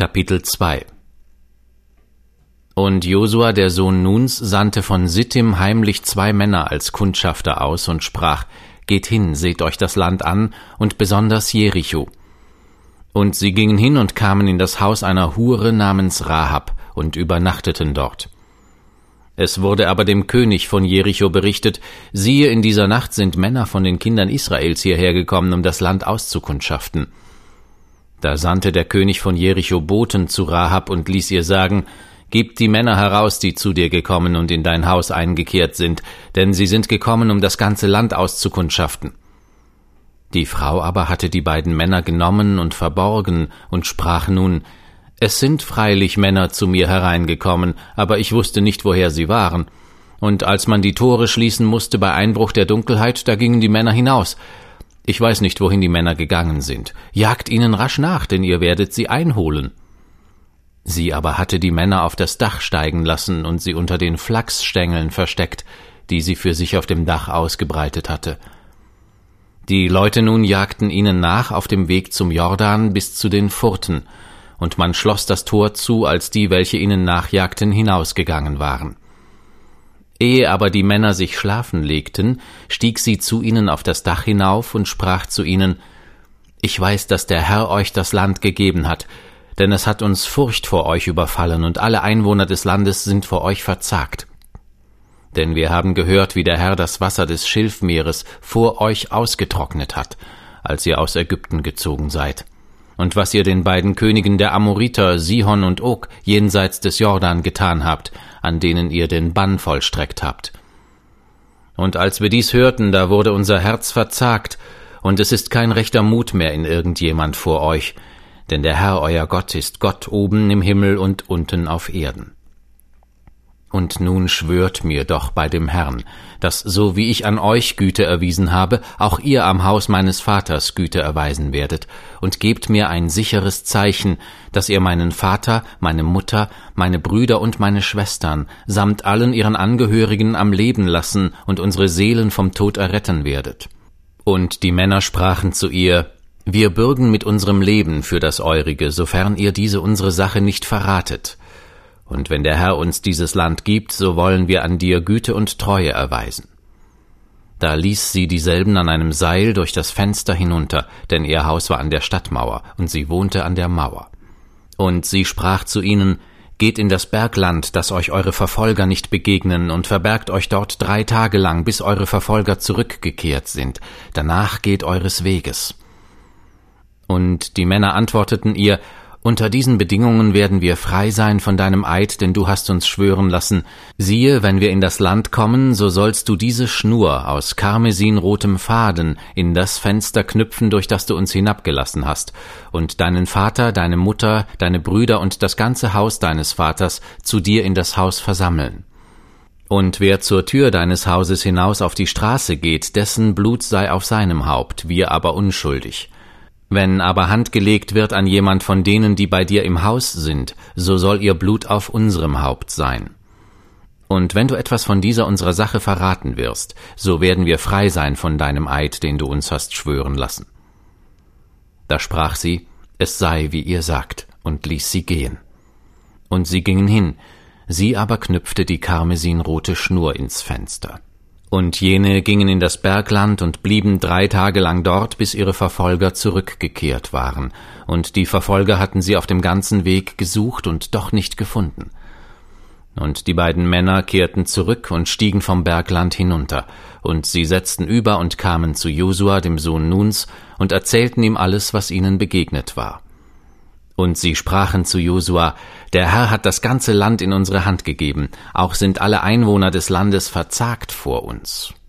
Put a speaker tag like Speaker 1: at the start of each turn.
Speaker 1: Kapitel 2. Und Josua, der Sohn Nuns, sandte von Sittim heimlich 2 Männer als Kundschafter aus und sprach: Geht hin, seht euch das Land an, und besonders Jericho. Und sie gingen hin und kamen in das Haus einer Hure namens Rahab und übernachteten dort. Es wurde aber dem König von Jericho berichtet: Siehe, in dieser Nacht sind Männer von den Kindern Israels hierher gekommen, um das Land auszukundschaften. Da sandte der König von Jericho Boten zu Rahab und ließ ihr sagen: Gib die Männer heraus, die zu dir gekommen und in dein Haus eingekehrt sind, denn sie sind gekommen, um das ganze Land auszukundschaften. Die Frau aber hatte die beiden Männer genommen und verborgen und sprach nun: Es sind freilich Männer zu mir hereingekommen, aber ich wusste nicht, woher sie waren. Und als man die Tore schließen musste bei Einbruch der Dunkelheit, da gingen die Männer hinaus. Ich weiß nicht, wohin die Männer gegangen sind. Jagt ihnen rasch nach, denn ihr werdet sie einholen. Sie aber hatte die Männer auf das Dach steigen lassen und sie unter den Flachsstängeln versteckt, die sie für sich auf dem Dach ausgebreitet hatte. Die Leute nun jagten ihnen nach auf dem Weg zum Jordan bis zu den Furten, und man schloss das Tor zu, als die, welche ihnen nachjagten, hinausgegangen waren. Ehe aber die Männer sich schlafen legten, stieg sie zu ihnen auf das Dach hinauf und sprach zu ihnen: Ich weiß, dass der Herr euch das Land gegeben hat, denn es hat uns Furcht vor euch überfallen, und alle Einwohner des Landes sind vor euch verzagt. Denn wir haben gehört, wie der Herr das Wasser des Schilfmeeres vor euch ausgetrocknet hat, als ihr aus Ägypten gezogen seid, und was ihr den beiden Königen der Amoriter, Sihon und Og, jenseits des Jordan getan habt, an denen ihr den Bann vollstreckt habt. Und als wir dies hörten, da wurde unser Herz verzagt, und es ist kein rechter Mut mehr in irgendjemand vor euch, denn der Herr euer Gott ist Gott oben im Himmel und unten auf Erden. Und nun schwört mir doch bei dem Herrn, dass so wie ich an euch Güte erwiesen habe, auch ihr am Haus meines Vaters Güte erweisen werdet, und gebt mir ein sicheres Zeichen, dass ihr meinen Vater, meine Mutter, meine Brüder und meine Schwestern samt allen ihren Angehörigen am Leben lassen und unsere Seelen vom Tod erretten werdet. Und die Männer sprachen zu ihr: Wir bürgen mit unserem Leben für das Eurige, sofern ihr diese unsere Sache nicht verratet. Und wenn der Herr uns dieses Land gibt, so wollen wir an dir Güte und Treue erweisen. Da ließ sie dieselben an einem Seil durch das Fenster hinunter, denn ihr Haus war an der Stadtmauer, und sie wohnte an der Mauer. Und sie sprach zu ihnen: Geht in das Bergland, dass euch eure Verfolger nicht begegnen, und verbergt euch dort 3 Tage lang, bis eure Verfolger zurückgekehrt sind. Danach geht eures Weges. Und die Männer antworteten ihr: Unter diesen Bedingungen werden wir frei sein von deinem Eid, denn du hast uns schwören lassen: Siehe, wenn wir in das Land kommen, so sollst du diese Schnur aus karmesinrotem Faden in das Fenster knüpfen, durch das du uns hinabgelassen hast, und deinen Vater, deine Mutter, deine Brüder und das ganze Haus deines Vaters zu dir in das Haus versammeln. Und wer zur Tür deines Hauses hinaus auf die Straße geht, dessen Blut sei auf seinem Haupt, wir aber unschuldig. Wenn aber Hand gelegt wird an jemand von denen, die bei dir im Haus sind, so soll ihr Blut auf unserem Haupt sein. Und wenn du etwas von dieser unserer Sache verraten wirst, so werden wir frei sein von deinem Eid, den du uns hast schwören lassen. Da sprach sie: Es sei, wie ihr sagt, und ließ sie gehen. Und sie gingen hin, sie aber knüpfte die karmesinrote Schnur ins Fenster. Und jene gingen in das Bergland und blieben 3 Tage lang dort, bis ihre Verfolger zurückgekehrt waren. Und die Verfolger hatten sie auf dem ganzen Weg gesucht und doch nicht gefunden. Und die beiden Männer kehrten zurück und stiegen vom Bergland hinunter. Und sie setzten über und kamen zu Josua, dem Sohn Nuns, und erzählten ihm alles, was ihnen begegnet war. Und sie sprachen zu Josua: Der Herr hat das ganze Land in unsere Hand gegeben, auch sind alle Einwohner des Landes verzagt vor uns.